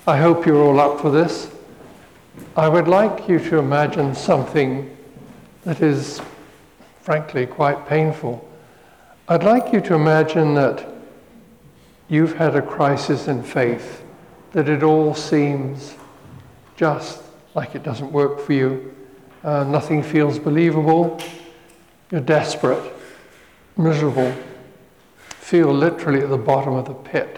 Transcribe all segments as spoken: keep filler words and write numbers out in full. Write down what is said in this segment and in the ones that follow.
I hope you're all up for this. I would like you to imagine something that is, frankly, quite painful. I'd like you to imagine that you've had a crisis in faith, that it all seems just like it doesn't work for you. Uh, nothing feels believable. You're desperate, miserable, feel literally at the bottom of the pit.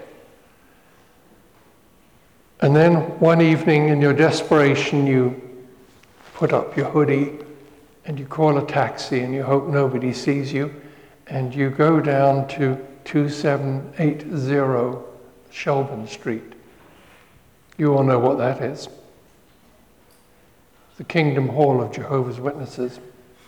And then one evening in your desperation, you put up your hoodie and you call a taxi and you hope nobody sees you, and you go down to two seven eight zero Shelburne Street. You all know what that is. The Kingdom Hall of Jehovah's Witnesses.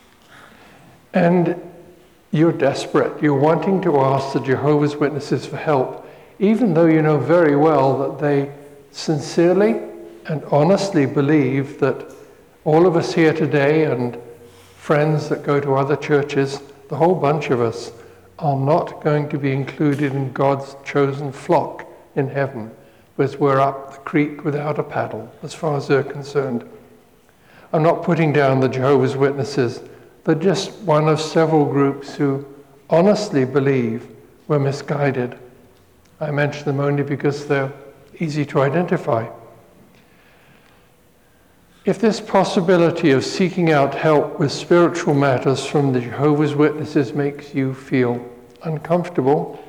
And you're desperate. You're wanting to ask the Jehovah's Witnesses for help, even though you know very well that they sincerely and honestly believe that all of us here today and friends that go to other churches, the whole bunch of us, are not going to be included in God's chosen flock in heaven, because we're up the creek without a paddle, as far as they're concerned. I'm not putting down the Jehovah's Witnesses. They're just one of several groups who honestly believe we're misguided. I mention them only because they're easy to identify. If this possibility of seeking out help with spiritual matters from the Jehovah's Witnesses makes you feel uncomfortable,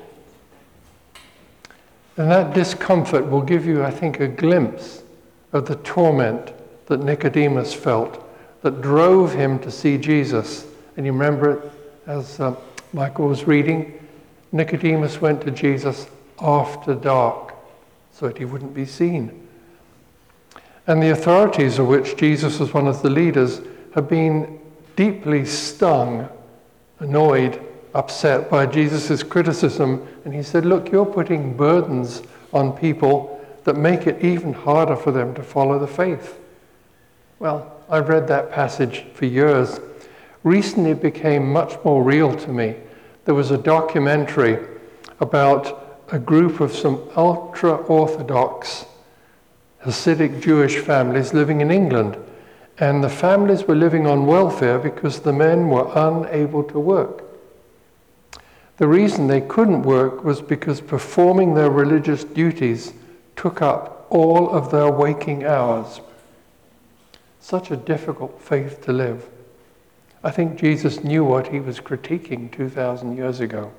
then that discomfort will give you, I think, a glimpse of the torment that Nicodemus felt that drove him to see Jesus. And you remember it as uh, Michael was reading, Nicodemus went to Jesus after dark so that he wouldn't be seen. And the authorities, of which Jesus was one of the leaders, have been deeply stung, annoyed, upset by Jesus' criticism. And he said, look, you're putting burdens on people that make it even harder for them to follow the faith. Well, I've read that passage for years. Recently it became much more real to me. There was a documentary about a group of some ultra-Orthodox Hasidic Jewish families living in England. And the families were living on welfare because the men were unable to work. The reason they couldn't work was because performing their religious duties took up all of their waking hours. Such a difficult faith to live. I think Jesus knew what he was critiquing two thousand years ago.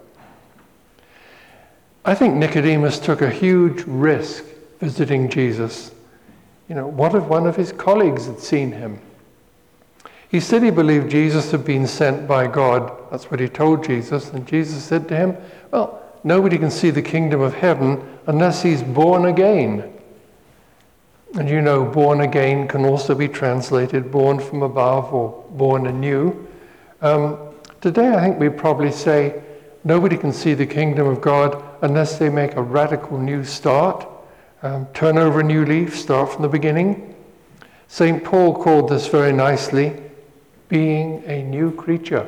I think Nicodemus took a huge risk visiting Jesus. You know, what if one of his colleagues had seen him? He said he believed Jesus had been sent by God. That's what he told Jesus. And Jesus said to him, well, nobody can see the kingdom of heaven unless he's born again. And you know, born again can also be translated born from above or born anew. Um, today, I think we'd probably say nobody can see the kingdom of God unless they make a radical new start, um, turn over a new leaf, start from the beginning. Saint Paul called this very nicely, being a new creature.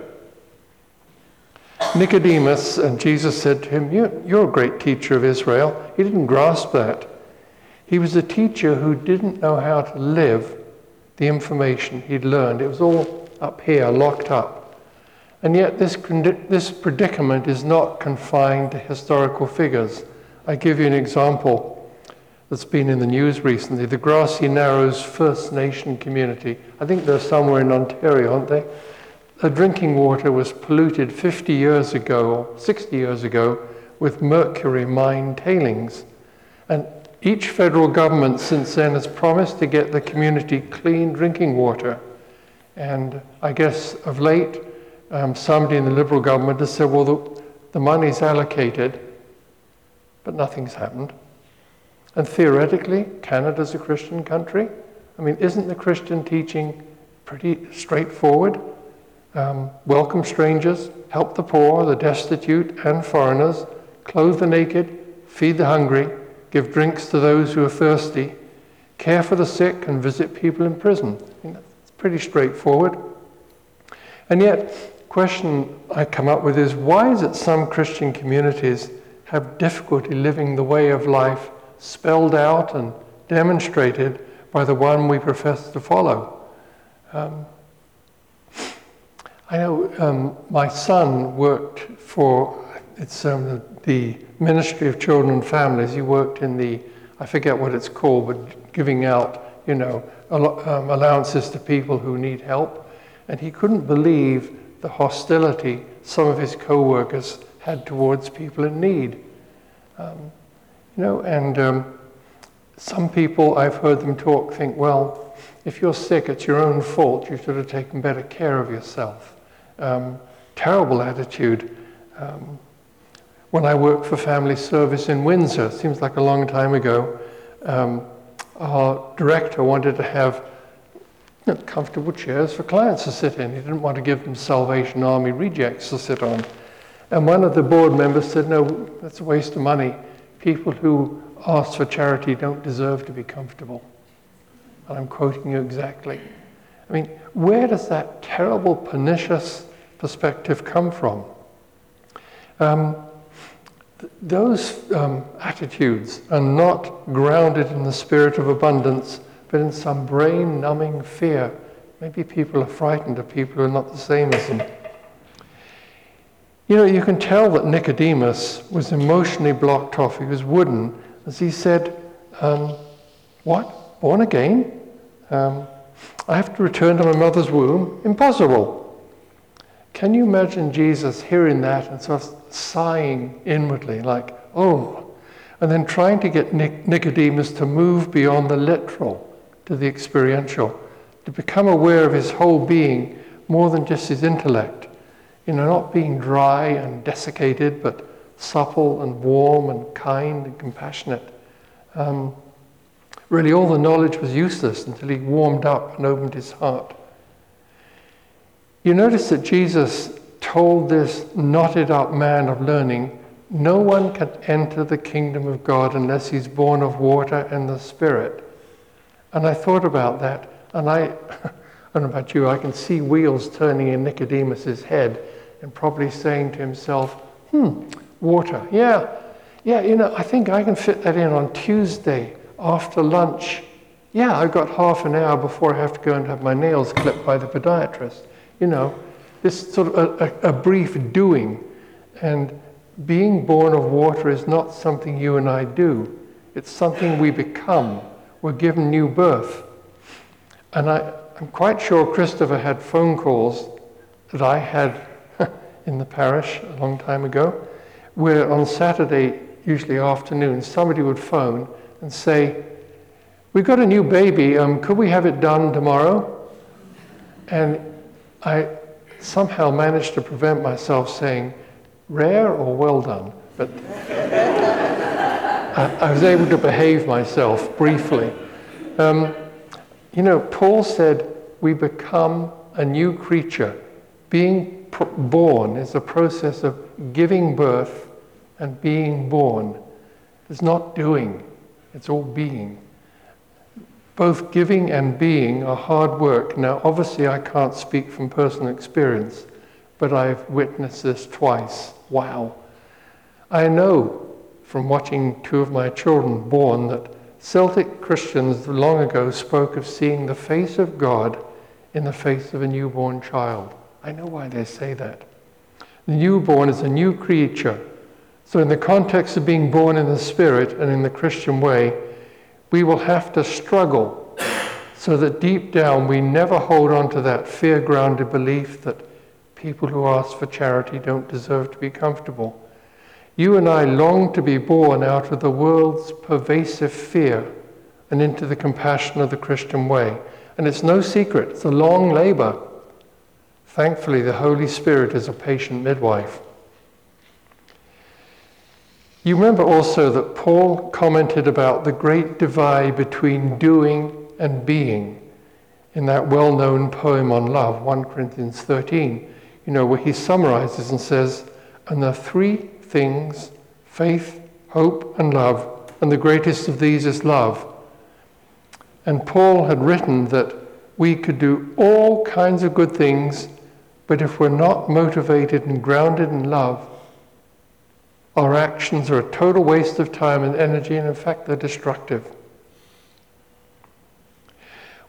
Nicodemus, and Jesus said to him, you, you're a great teacher of Israel. He didn't grasp that. He was a teacher who didn't know how to live the information he'd learned. It was all up here, locked up. And yet this, this predicament is not confined to historical figures. I give you an example that's been in the news recently. The Grassy Narrows First Nation community. I think they're somewhere in Ontario, aren't they? Their drinking water was polluted fifty years ago, or sixty years ago, with mercury mine tailings. And each federal government since then has promised to get the community clean drinking water. And I guess of late, um, somebody in the Liberal government has said, well, the, the money's allocated, but nothing's happened. And theoretically, Canada's a Christian country. I mean, isn't the Christian teaching pretty straightforward? Um, welcome strangers, help the poor, the destitute, and foreigners, clothe the naked, feed the hungry, give drinks to those who are thirsty, care for the sick, and visit people in prison. I mean, it's pretty straightforward. And yet, the question I come up with is, why is it some Christian communities have difficulty living the way of life spelled out and demonstrated by the one we profess to follow. Um, I know um, my son worked for, it's um, the, the Ministry of Children and Families. He worked in the, I forget what it's called, but giving out, you know, um, allowances to people who need help. And he couldn't believe the hostility some of his co-workers had towards people in need. Um, you know, and um, some people, I've heard them talk, think, well, if you're sick, it's your own fault. You should have taken better care of yourself. Um, terrible attitude. Um, when I worked for Family Service in Windsor, seems like a long time ago, um, our director wanted to have you know, comfortable chairs for clients to sit in. He didn't want to give them Salvation Army rejects to sit on. And one of the board members said, no, that's a waste of money. People who ask for charity don't deserve to be comfortable. And I'm quoting you exactly. I mean, where does that terrible, pernicious perspective come from? Um, th- those um, attitudes are not grounded in the spirit of abundance, but in some brain-numbing fear. Maybe people are frightened of people who are not the same as them. You know, you can tell that Nicodemus was emotionally blocked off. He was wooden, as he said, um, what? Born again? Um, I have to return to my mother's womb? Impossible. Can you imagine Jesus hearing that and sort of sighing inwardly, like, oh, and then trying to get Nic- Nicodemus to move beyond the literal to the experiential, to become aware of his whole being more than just his intellect. You know, not being dry and desiccated, but supple and warm and kind and compassionate. Um, really, all the knowledge was useless until he warmed up and opened his heart. You notice that Jesus told this knotted up man of learning, no one can enter the kingdom of God unless he's born of water and the Spirit. And I thought about that, and I, I don't know about you, I can see wheels turning in Nicodemus's head and probably saying to himself, hmm, water, yeah, yeah, you know, I think I can fit that in on Tuesday after lunch. Yeah, I've got half an hour before I have to go and have my nails clipped by the podiatrist. You know, this sort of a, a, a brief doing. And being born of water is not something you and I do. It's something we become. We're given new birth. And I, I'm quite sure Christopher had phone calls that I had in the parish a long time ago, where on Saturday, usually afternoon, somebody would phone and say, we've got a new baby, um, could we have it done tomorrow? And I somehow managed to prevent myself saying, rare or well done? But I, I was able to behave myself briefly. Um, you know, Paul said, we become a new creature. Being pr- born is a process of giving birth and being born. It's not doing, it's all being. Both giving and being are hard work. Now, obviously, I can't speak from personal experience, but I've witnessed this twice. Wow. I know from watching two of my children born that Celtic Christians long ago spoke of seeing the face of God in the face of a newborn child. I know why they say that. The newborn is a new creature. So in the context of being born in the Spirit and in the Christian way, we will have to struggle so that deep down we never hold on to that fear-grounded belief that people who ask for charity don't deserve to be comfortable. You and I long to be born out of the world's pervasive fear and into the compassion of the Christian way. And it's no secret, it's a long labor. Thankfully, the Holy Spirit is a patient midwife. You remember also that Paul commented about the great divide between doing and being in that well-known poem on love, First Corinthians thirteen, you know, where he summarizes and says, and the three things, faith, hope, and love, and the greatest of these is love. And Paul had written that we could do all kinds of good things, but if we're not motivated and grounded in love, our actions are a total waste of time and energy, and in fact, they're destructive.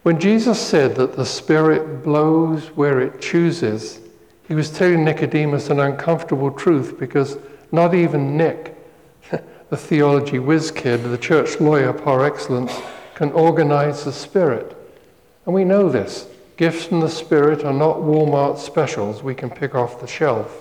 When Jesus said that the Spirit blows where it chooses, he was telling Nicodemus an uncomfortable truth, because not even Nick, the theology whiz kid, the church lawyer par excellence, can organize the Spirit. And we know this. Gifts from the Spirit are not Walmart specials we can pick off the shelf.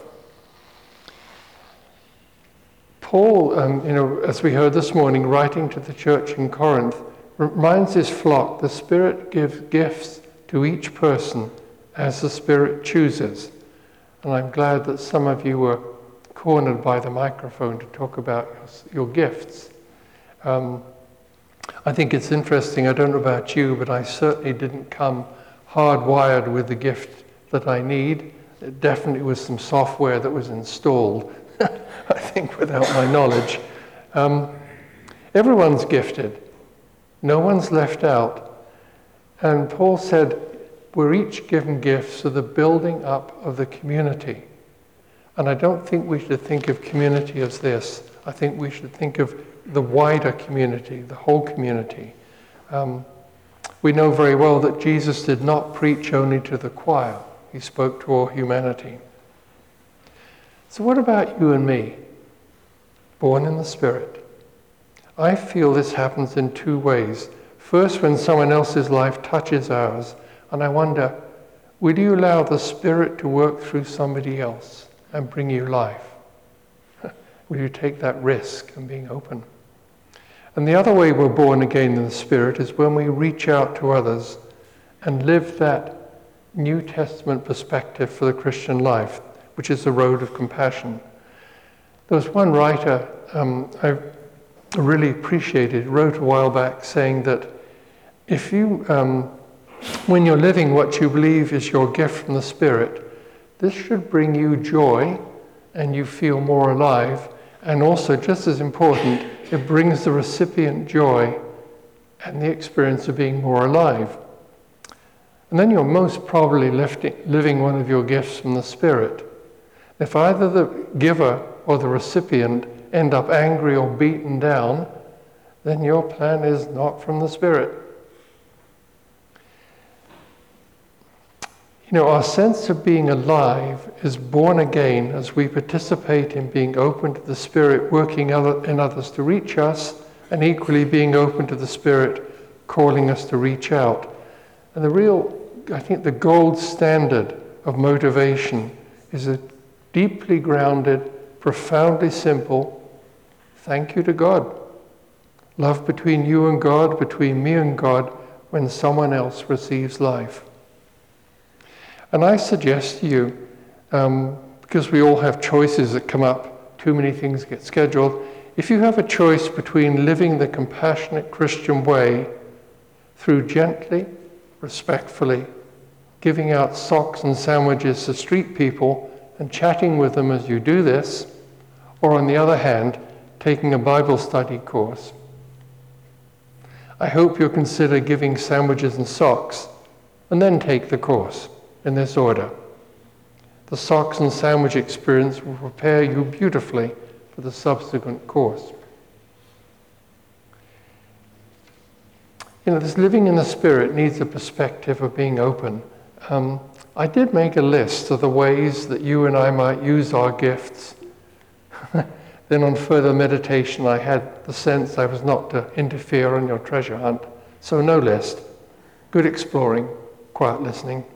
Paul, um, you know, as we heard this morning, writing to the church in Corinth, reminds his flock the Spirit gives gifts to each person as the Spirit chooses. And I'm glad that some of you were cornered by the microphone to talk about your, your gifts. Um, I think it's interesting, I don't know about you, but I certainly didn't come hardwired with the gift that I need. It definitely was some software that was installed, I think, without my knowledge. Um, everyone's gifted. No one's left out. And Paul said, we're each given gifts for the building up of the community. And I don't think we should think of community as this. I think we should think of the wider community, the whole community. Um, we know very well that Jesus did not preach only to the choir. He spoke to all humanity. So what about you and me? Born in the Spirit. I feel this happens in two ways. First, when someone else's life touches ours, and I wonder, will you allow the Spirit to work through somebody else and bring you life? Will you take that risk and being open? And the other way we're born again in the Spirit is when we reach out to others and live that New Testament perspective for the Christian life, which is the road of compassion. There was one writer um, I really appreciated, wrote a while back, saying that if you, um, when you're living what you believe is your gift from the Spirit, this should bring you joy and you feel more alive. And also, just as important, it brings the recipient joy and the experience of being more alive. And then you're most probably lifting, living one of your gifts from the Spirit. If either the giver or the recipient end up angry or beaten down, then your plan is not from the Spirit. You know, our sense of being alive is born again as we participate in being open to the Spirit working in others to reach us, and equally being open to the Spirit calling us to reach out. And the real, I think the gold standard of motivation is a deeply grounded, profoundly simple thank you to God. Love between you and God, between me and God, when someone else receives life. And I suggest to you, um, because we all have choices that come up, too many things get scheduled, if you have a choice between living the compassionate Christian way through gently, respectfully, giving out socks and sandwiches to street people and chatting with them as you do this, or on the other hand, taking a Bible study course, I hope you'll consider giving sandwiches and socks and then take the course in this order. The socks and sandwich experience will prepare you beautifully for the subsequent course. You know, this living in the Spirit needs a perspective of being open. Um, I did make a list of the ways that you and I might use our gifts. Then on further meditation, I had the sense I was not to interfere on your treasure hunt. So no list. Good exploring, quiet listening.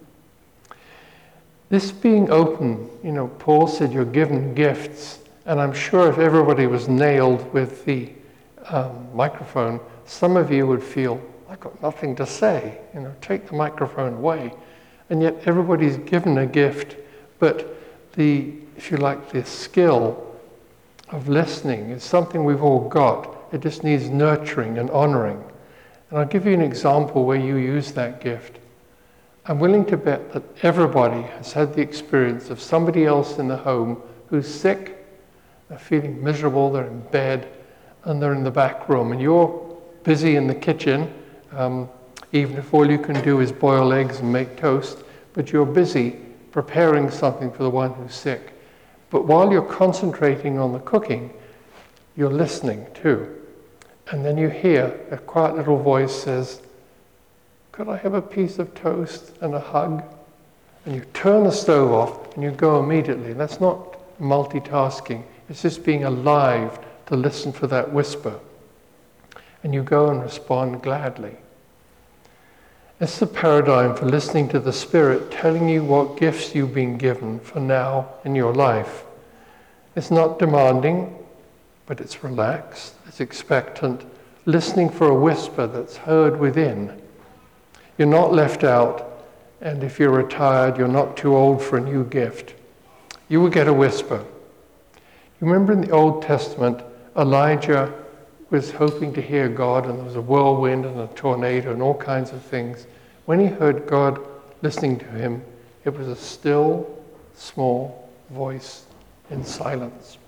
This being open, you know, Paul said you're given gifts, and I'm sure if everybody was nailed with the um, microphone, some of you would feel, I've got nothing to say, you know, take the microphone away. And yet everybody's given a gift, but the, if you like, the skill of listening is something we've all got. It just needs nurturing and honoring. And I'll give you an example where you use that gift. I'm willing to bet that everybody has had the experience of somebody else in the home who's sick, they're feeling miserable, they're in bed, and they're in the back room, and you're busy in the kitchen, um, even if all you can do is boil eggs and make toast, but you're busy preparing something for the one who's sick. But while you're concentrating on the cooking, you're listening too. And then you hear a quiet little voice says, could I have a piece of toast and a hug? And you turn the stove off and you go immediately. That's not multitasking. It's just being alive to listen for that whisper. And you go and respond gladly. It's the paradigm for listening to the Spirit telling you what gifts you've been given for now in your life. It's not demanding, but it's relaxed, it's expectant, listening for a whisper that's heard within. You're not left out, and if you're retired, you're not too old for a new gift. You will get a whisper. You remember in the Old Testament, Elijah was hoping to hear God, and there was a whirlwind and a tornado and all kinds of things. When he heard God listening to him, it was a still, small voice in silence.